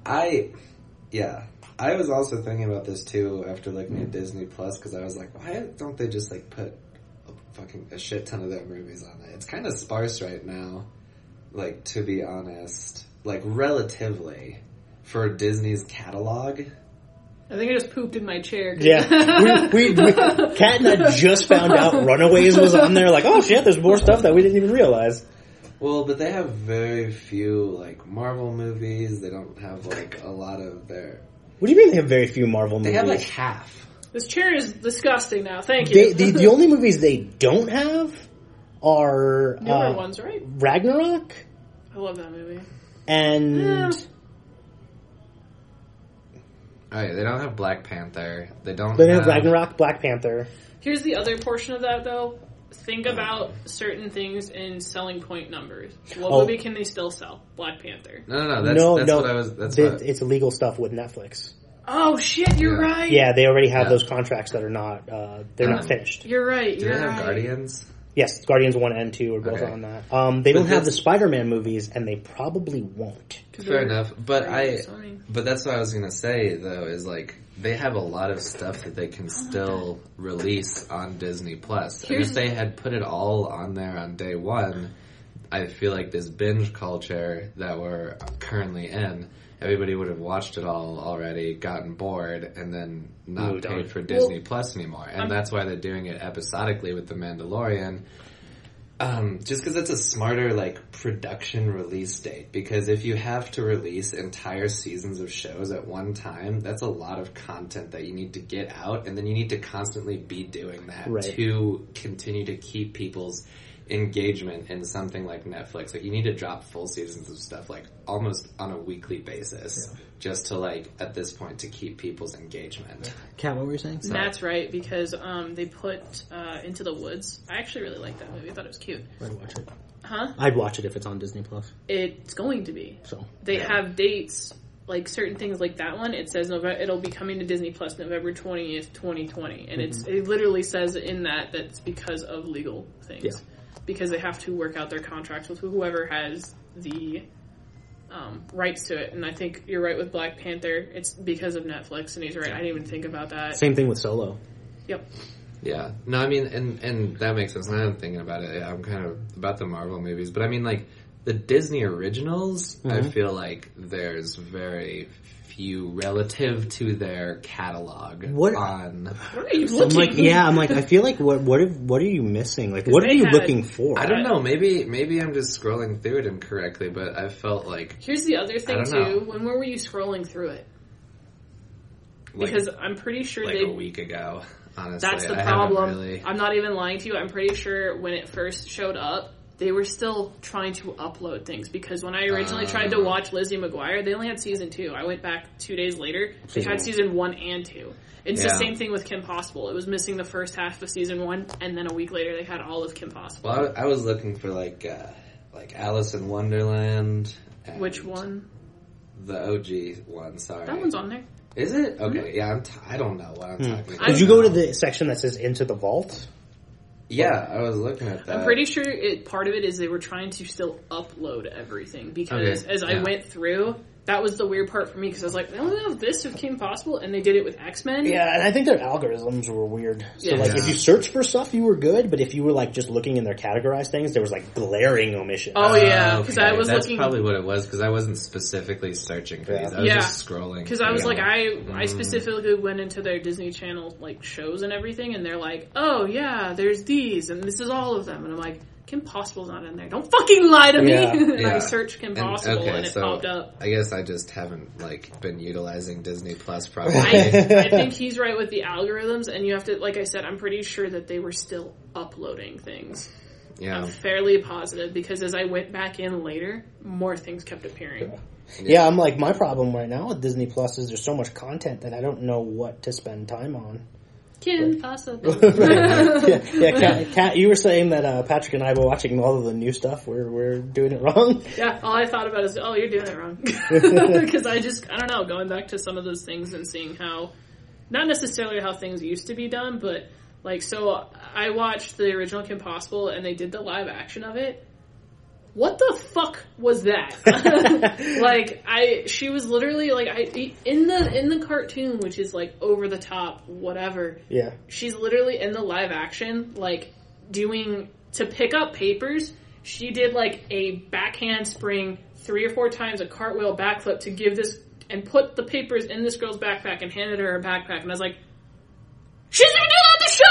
I, yeah, I was also thinking about this too after looking at Disney Plus, because I was like, why don't they just like put a fucking, a shit ton of their movies on it? It's kind of sparse right now. Like, to be honest, like, relatively, for Disney's catalog. I think I just pooped in my chair. Yeah. we, we, we, Kat and I just found out Runaways was on there. Like, oh shit, there's more stuff that we didn't even realize. Well, but they have very few, like, Marvel movies. They don't have, like, a lot of their... What do you mean they have very few Marvel movies? They have, like, half. This chair is disgusting now. Thank you. They, the, the only movies they don't have are... Newer uh, ones, right? Ragnarok. I love that movie. And... Yeah. Oh, yeah, they don't have Black Panther. They don't They have... have Ragnarok, Black Panther. Here's the other portion of that, though. Think about certain things in selling point numbers. What Oh. movie can they still sell? Black Panther. No, no, no, that's, no, that's no, what I was... That's they- what... it's illegal stuff with Netflix. Oh, shit, you're Yeah. right. Yeah, they already have Yeah. those contracts that are not, uh, they're Yeah. not finished. You're right, Do you're they have right. Guardians? Yes, Guardians one and two are both Okay. on that. Um, they But don't have the that's- Spider-Man movies, and they probably won't. Fair enough, but I, Sorry. but that's what I was gonna say though, is like, they have a lot of stuff that they can still release on Disney Plus. And Here's- if they had put it all on there on day one, I feel like this binge culture that we're currently in, everybody would have watched it all already, gotten bored, and then not Moved paid on. for Disney Well, Plus anymore. And I'm- that's why they're doing it episodically with The Mandalorian. Um, just because it's a smarter, like, production release date. Because if you have to release entire seasons of shows at one time, that's a lot of content that you need to get out, and then you need to constantly be doing that Right. to continue to keep people's engagement in something like Netflix. Like, you need to drop full seasons of stuff, like, almost on a weekly basis. Yeah. Just to, like, at this point, to keep people's engagement. Kat, what were you saying? That's right, because um, they put uh, Into the Woods. I actually really liked that movie. I thought it was cute. I'd watch it. Huh? I'd watch it if it's on Disney Plus. It's going to be. So They Yeah. have dates, like certain things like that one. It says November, it'll be coming to Disney Plus November twentieth, twenty twenty. And it's it literally says in that that it's because of legal things. Yeah. Because they have to work out their contracts with whoever has the um, rights to it. And I think you're right with Black Panther. It's because of Netflix, and he's right. I didn't even think about that. same thing with Solo. Yep. Yeah. No, I mean, and, and that makes sense. Now I'm thinking about it, I'm kind of about the Marvel movies, but I mean, like, the Disney originals, I Mhm. feel like there's very few relative to their catalog What- on... What are you I'm looking? like, yeah, I'm like, I feel like what what if, what are you missing? Like, what are they you had- looking for? I don't know, maybe maybe I'm just scrolling through it incorrectly, but I felt like... Here's the other thing I too. don't know. When were you scrolling through it? like Because I'm pretty sure like they. a week ago, honestly. That's the I haven't problem. Really... I'm not even lying to you. I'm pretty sure when it first showed up, they were still trying to upload things. Because when I originally Uh. tried to watch Lizzie McGuire, they only had season two. I went back two days later. They Season had one. season one and two. It's Yeah. the same thing with Kim Possible. It was missing the first half of season one, and then a week later they had all of Kim Possible. Well, I, I was looking for, like, uh, like Alice in Wonderland. And Which one? The O G one, sorry. That one's on there. Is it? Okay, yeah, I'm t- I don't know what I'm Hmm. talking about. Did you go to the section that says Into the Vault? Yeah, I was looking at that. I'm pretty sure it, part of it is they were trying to still upload everything because Okay, as I yeah. went through, that was the weird part for me because I was like, they only have this of Kim Possible, and they did it with X-Men. Yeah, and I think their algorithms were weird. So, Yeah. like, Yeah. if you search for stuff, you were good, but if you were, like, just looking in their categorized things, there was, like, glaring omissions. Oh, yeah, because I Okay, was That's looking probably what it was, because I wasn't specifically searching for Yeah. these. I was Yeah. just scrolling. Because I was through like, them. I I Mm. specifically went into their Disney Channel like shows and everything, and they're like, oh yeah, there's these, and this is all of them, and I'm like, Kim Possible's not in there. Don't fucking lie to me. Yeah. and Yeah. I searched Kim And- Possible, okay, and it so popped up. I guess I just haven't, like, been utilizing Disney Plus properly. I, I think he's right with the algorithms, and you have to, like I said, I'm pretty sure that they were still uploading things. yeah. I'm fairly positive because as I went back in later, more things kept appearing. Yeah, I'm like, my problem right now with Disney Plus is there's so much content that I don't know what to spend time on. Kim Possible. yeah, yeah Kat, Kat, you were saying that uh, Patrick and I were watching all of the new stuff. We're we're doing it wrong. Yeah, all I thought about is, oh, you're doing it wrong. Because I just, I don't know, going back to some of those things and seeing how, not necessarily how things used to be done, but, like, so I watched the original Kim Possible and they did the live action of it. What the fuck was that? Like, I, she was literally, like, I, in the, in the cartoon, which is, like, over the top, whatever, Yeah, she's literally in the live action, like, doing, to pick up papers, she did, like, a backhand spring three or four times, a cartwheel backflip to give this, and put the papers in this girl's backpack and handed her her backpack, and I was like, she's gonna do that in the show!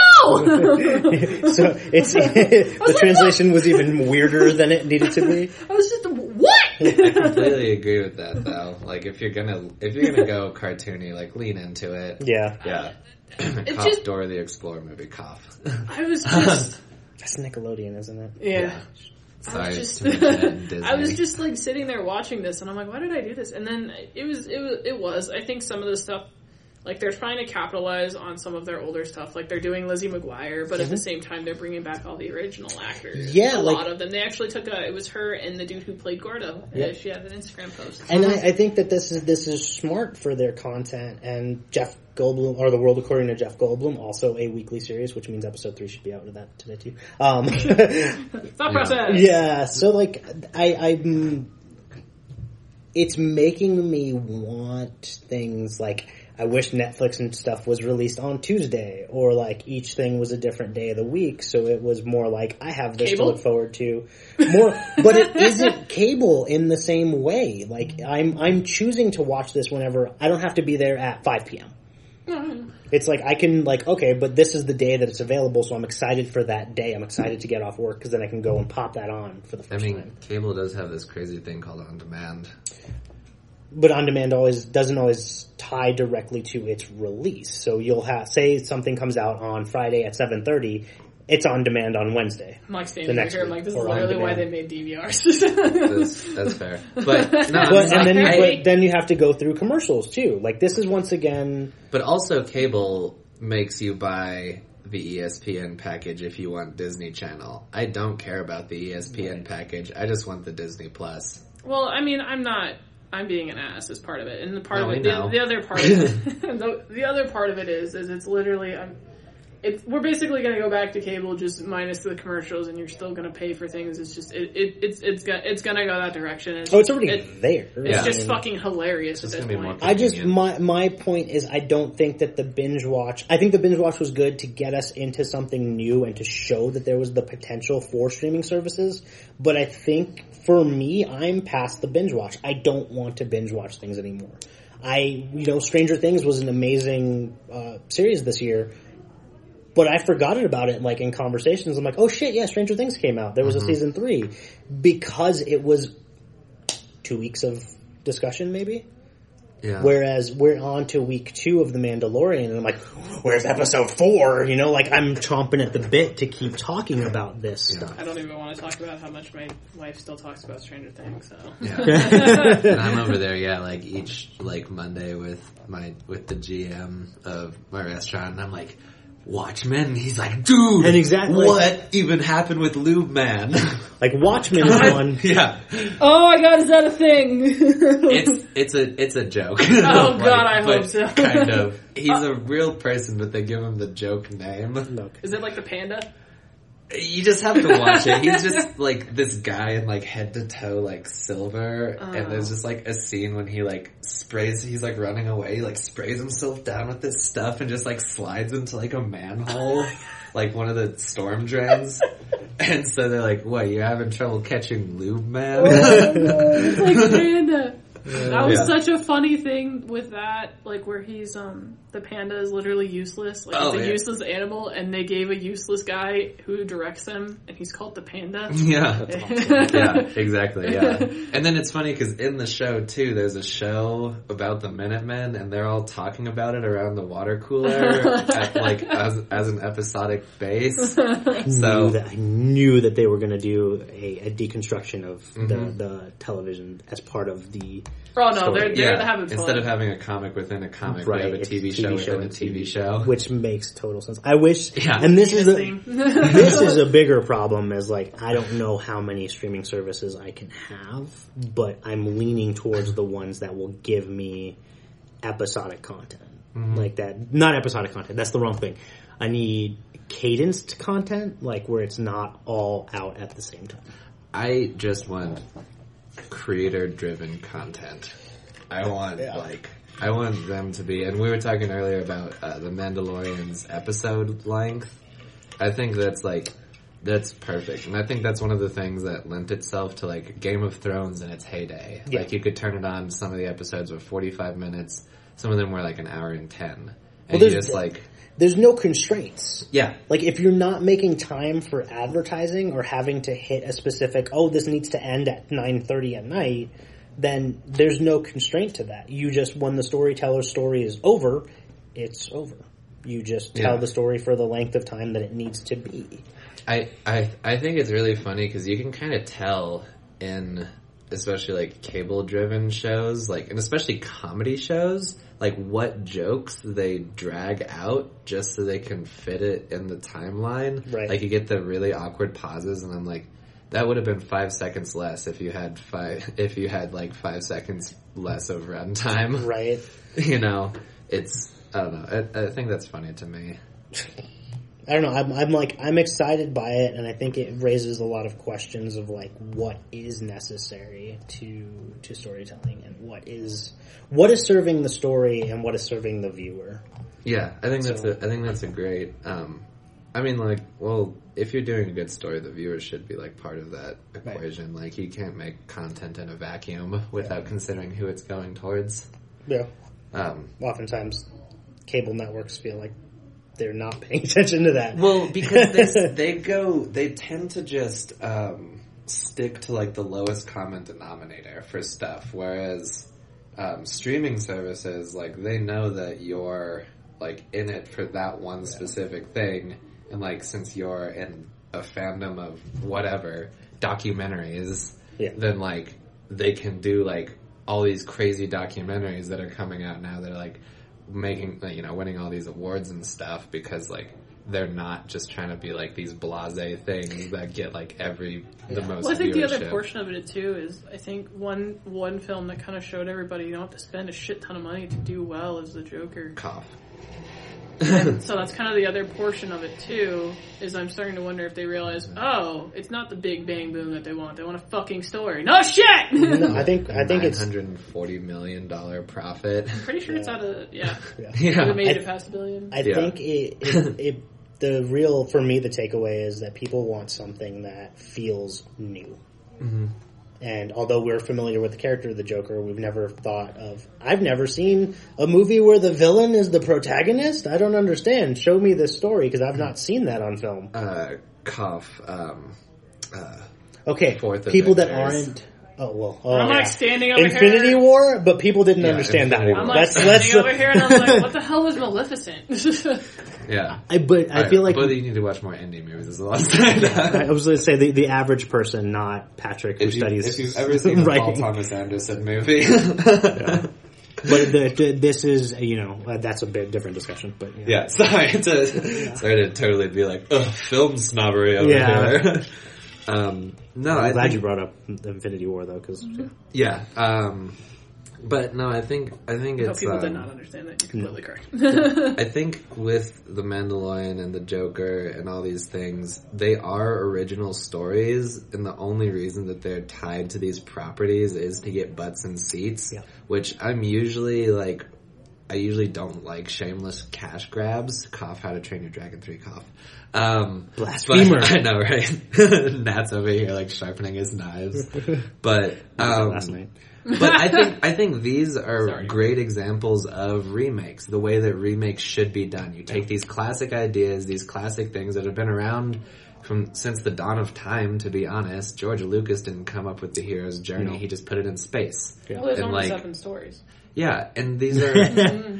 so it's the like, translation was even weirder than it needed to be. I was just, what? I completely agree with that, though. Like, if you're gonna if you're gonna go cartoony, like, lean into it. Yeah, Yeah. Cough, just- Dora the Explorer movie, cough. I was just, that's Nickelodeon, isn't it? yeah. Sorry, I was it's just, too much in Disney. I was just like sitting there watching this, and I'm like, why did I do this? And then it was, it was, it was. I think some of the stuff, Like, they're trying to capitalize on some of their older stuff. Like, they're doing Lizzie McGuire, but mm-hmm. at the same time, they're bringing back all the original actors. Yeah, a like, lot of them. They actually took a. It was her and the dude who played Gordo. Yeah. She had an Instagram post. And I, I think that this is this is smart for their content. And Jeff Goldblum, or The World According to Jeff Goldblum, also a weekly series, which means episode three should be out of that today too. Um, Thought process. Yeah. So like, I, I'm. It's making me want things like. I wish Netflix and stuff was released on Tuesday, or like each thing was a different day of the week, so it was more like I have this cable? to look forward to. More, but it isn't cable in the same way. Like I'm, I'm choosing to watch this whenever I don't have to be there at five p.m. Mm-hmm. It's like I can like okay, but this is the day that it's available, so I'm excited for that day. I'm excited to get off work because then I can go and pop that on for the first I mean, time. cable does have this crazy thing called on demand. But on demand always doesn't always tie directly to its release. So you'll have say something comes out on Friday at seven thirty, it's on demand on Wednesday. I'm like standing right here, I'm like, this is or literally why they made D V Rs. that's, that's fair. But no, but, and then, I, but then you have to go through commercials too. Like this is once again. But also cable makes you buy the E S P N package if you want Disney Channel. I don't care about the E S P N right. package. I just want the Disney Plus. Well, I mean, I'm not. I'm being an ass is part of it, and the part no, of it, the, the other part, of it, the, the other part of it is, is it's literally, I'm, it's we're basically going to go back to cable, just minus the commercials, and you're still going to pay for things. It's just, it, it it's it's gonna, it's going to go that direction. It's oh, just, it's already it, there. It's yeah. just I mean, fucking hilarious at this point. I just my my point is, I don't think that the binge watch. I think the binge watch was good to get us into something new and to show that there was the potential for streaming services. But I think. For me, I'm past the binge watch. I don't want to binge watch things anymore. I, you know, Stranger Things was an amazing uh, series this year, but I forgot about it, like, in conversations. I'm like, oh shit, yeah, Stranger Things came out. There was mm-hmm. a season three. Because it was two weeks of discussion, maybe? Yeah. Whereas we're on to week two of The Mandalorian, and I'm like, where's episode four? You know, like, I'm chomping at the bit to keep talking about this yeah. stuff. I don't even want to talk about how much my wife still talks about Stranger Things, so. Yeah. And I'm over there, yeah, like, each, like, Monday with my, with the G M of my restaurant, and I'm like, Watchmen? And he's like, dude, and exactly what even happened with Lube Man? Like, Watchmen is one. Yeah. Oh my god, is that a thing? it's it's a it's a joke. Oh like, god, I hope so. Kind of. He's uh, a real person, but they give him the joke name. Look. Is it like the panda? You just have to watch it. He's just like this guy in like head to toe like silver, oh. and there's just like a scene when he like sprays. He's like running away, he, like sprays himself down with this stuff, and just like slides into like a manhole, like one of the storm drains. And so they're like, "What? You're having trouble catching Lube Man?" Oh, no, it's like panda. Yeah. That was yeah. such a funny thing with that, like where he's um the panda is literally useless, like oh, it's a yeah. useless animal, and they gave a useless guy who directs them, and he's called the panda. Yeah, awesome. Yeah, exactly. Yeah, and then it's funny because in the show too, there's a show about the Minutemen, and they're all talking about it around the water cooler, at, like as as an episodic base. So knew that, I knew that they were going to do a, a deconstruction of mm-hmm. the the television as part of the. Oh no, they're, they're yeah. having fun. Instead of having a comic within a comic, right. we have a T V show within a T V show. Which makes total sense. I wish, yeah. and this is a, this is a bigger problem as like, I don't know how many streaming services I can have, but I'm leaning towards the ones that will give me episodic content. Mm-hmm. Like that, not episodic content, that's the wrong thing. I need cadenced content, like where it's not all out at the same time. I just want creator-driven content. I want, yeah. like, I want them to be, and we were talking earlier about uh, the Mandalorian's episode length. I think that's, like, that's perfect. And I think that's one of the things that lent itself to, like, Game of Thrones in its heyday. Yeah. Like, you could turn it on, some of the episodes were forty-five minutes, some of them were, like, an hour and ten. And well, you just, like... There's no constraints. Yeah. Like, if you're not making time for advertising or having to hit a specific, oh, this needs to end at nine thirty at night, then there's no constraint to that. You just, when the storyteller's story is over, it's over. You just tell yeah. the story for the length of time that it needs to be. I, I, I think it's really funny because you can kind of tell in especially like cable driven shows, like, and especially comedy shows, like what jokes they drag out just so they can fit it in the timeline. Right. Like you get the really awkward pauses, and I'm like, that would have been five seconds less if you had five, if you had like five seconds less of runtime. Right. You know, it's, I don't know. I, I think that's funny to me. I don't know. I'm, I'm like, I'm excited by it, and I think it raises a lot of questions of like what is necessary to to storytelling, and what is what is serving the story, and what is serving the viewer. Yeah, I think that's So- a, I think that's a great. Um, I mean, like, well, if you're doing a good story, the viewer should be like part of that equation. Right. Like, you can't make content in a vacuum without yeah. considering who it's going towards. Yeah. Um, Oftentimes, cable networks feel like they're not paying attention to that. Well, because they, they go, they tend to just um, stick to like the lowest common denominator for stuff, whereas um, streaming services, like, they know that you're like in it for that one yeah. specific thing, and like since you're in a fandom of whatever documentaries, yeah. then like they can do like all these crazy documentaries that are coming out now that are like making, you know, winning all these awards and stuff, because like they're not just trying to be like these blasé things that get like every the yeah. most well, I think viewership. The other portion of it too is I think one one film that kind of showed everybody you don't have to spend a shit ton of money to do well is The Joker. Cough. And so that's kind of the other portion of it too, is I'm starting to wonder if they realize, oh, it's not the big bang boom that they want. They want a fucking story. No shit! No, I think I think it's nine hundred forty million dollars profit. I'm pretty sure yeah. it's out of, yeah. Yeah. yeah. It made I, it past a billion. I yeah. think it, it, it, the real, for me, the takeaway is that people want something that feels new. Mm-hmm. And although we're familiar with the character of the Joker, we've never thought of... I've never seen a movie where the villain is the protagonist? I don't understand. Show me this story, because I've not seen that on film. Uh, cough. Um, uh, okay, Fourth people that Avengers. aren't... Oh, well. Oh, I'm yeah. like standing over Infinity here. War, but people didn't Yeah, understand Infinity that War. one. I'm like Let's, standing let's, over here and I'm like, what the hell was Maleficent? Yeah. I, but I feel like... But you need to watch more indie movies. There's a lot of stuff. I was going to say the, the average person, not Patrick, who If, you, studies if you've ever seen a Paul writing. Thomas Anderson movie. Yeah. But the, the, this is, you know, uh, that's a bit different discussion. But yeah, yeah sorry to yeah. sorry to totally be like, ugh, film snobbery over yeah. here. um, no, I'm I glad think, you brought up Infinity War though, because yeah. Um, but no, I think I think No, it's. people um, did not understand that. You're completely correct. I think with The Mandalorian and The Joker and all these things, they are original stories, and the only reason that they're tied to these properties is to get butts and seats, yeah. which I'm usually like, I usually don't like shameless cash grabs. Cough, How to Train Your Dragon three, cough. Um, Blasphemer. But, I know, right? Nat's over here like sharpening his knives. But, um, last night. But I think I think these are Sorry. great examples of remakes, the way that remakes should be done. You take these classic ideas, these classic things that have been around from since the dawn of time, to be honest. George Lucas didn't come up with the hero's journey, No. he just put it in space. Yeah. Well, there's And, only like, seven stories. Yeah, and these are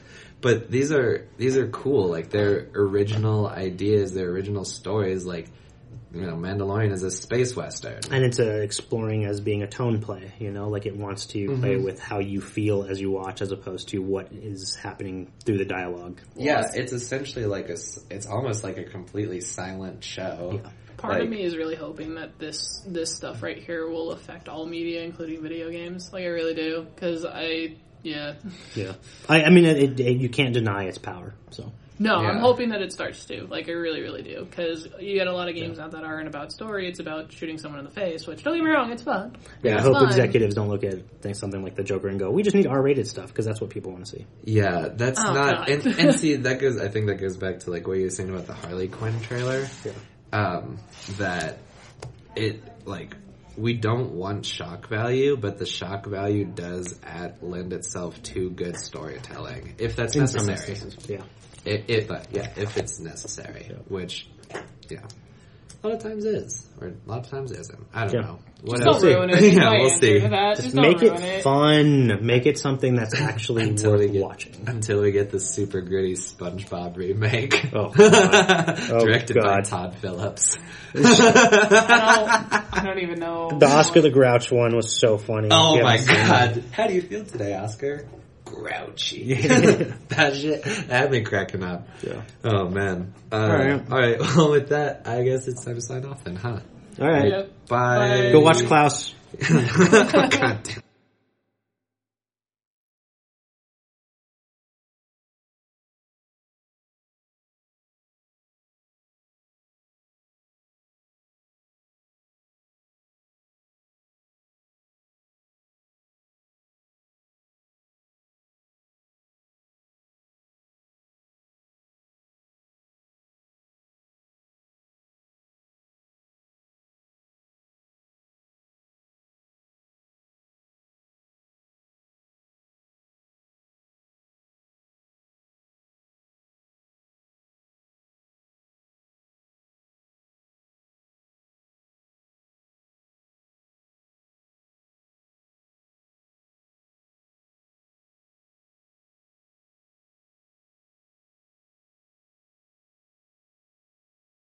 but these are these are cool. Like, they're original ideas, they're original stories. Like, you know, Mandalorian is a space western. And it's uh, exploring as being a tone play, you know, like it wants to mm-hmm. play with how you feel as you watch, as opposed to what is happening through the dialogue. Yeah, it's essentially like a, it's almost like a completely silent show. Yeah. Part like, of me is really hoping that this this stuff right here will affect all media, including video games. Like, I really do, because I, yeah. Yeah. I, I mean, it, it, you can't deny its power, so. No, Yeah. I'm hoping that it starts to. Like, I really, really do. Because you get a lot of games yeah. out that aren't about story. It's about shooting someone in the face, which, don't get me wrong, it's fun. Yeah, it's I hope fun. executives don't look at things, something like The Joker and go, we just need R-rated stuff, because that's what people want to see. Yeah, that's Oh, not... God. And, and see, that goes... I think that goes back to, like, what you were saying about the Harley Quinn trailer. Yeah. Um, that it, like... We don't want shock value, but the shock value does add, lend itself to good storytelling, if that's In some necessary. instances, yeah. It, it, but yeah, if it's necessary, Yeah. which, yeah. a lot of times is, or a lot of times isn't. I don't Yeah. know. Just Whatever. don't ruin it. Yeah, My we'll answer see. to that. Just Just make don't it ruin it. fun. Make it something that's actually Until worth we get watching. until we get the super gritty SpongeBob remake. Oh, God. Oh, Directed by God. Todd Phillips. I don't, I don't even know. The Oscar the Grouch one was so funny. Oh If you my haven't seen god. it. How do you feel today, Oscar? Grouchy. That shit that had me cracking up. Yeah. Oh man. Uh, Alright. Alright, well with that, I guess it's time to sign off then, huh? All right. Yep. Bye. Bye. Go watch Klaus. God damn.